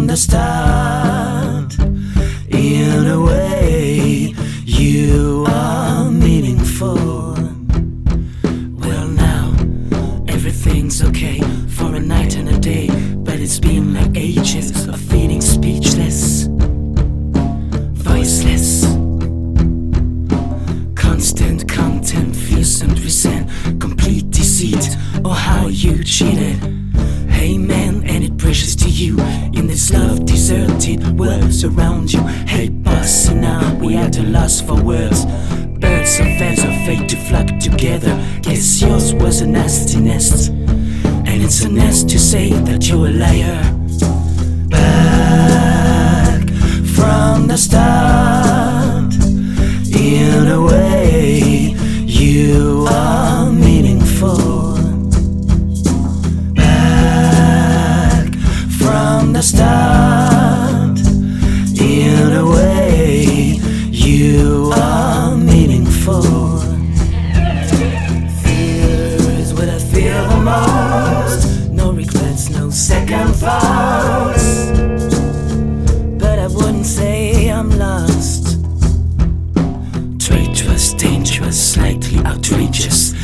the start. In a way, you are meaningful. Well, now everything's okay for a night and a day, but it's been like ages of feeling speechless, voiceless. Constant contempt, fears and resent, complete deceit, or how you cheated. Hey man, and it precious to you in this love deserted world around you. Hey bossy, now we at a loss for words. Birds of feathers are fate to flock together. Guess yours was a nasty nest, and it's a nest to say that you're a liar. Back from the start. In a way, you are meaningful. From the start, in a way, you are meaningful. Fear is what I feel the most. No regrets, no second thoughts. But I wouldn't say I'm lost. Traitorous, dangerous, slightly outrageous.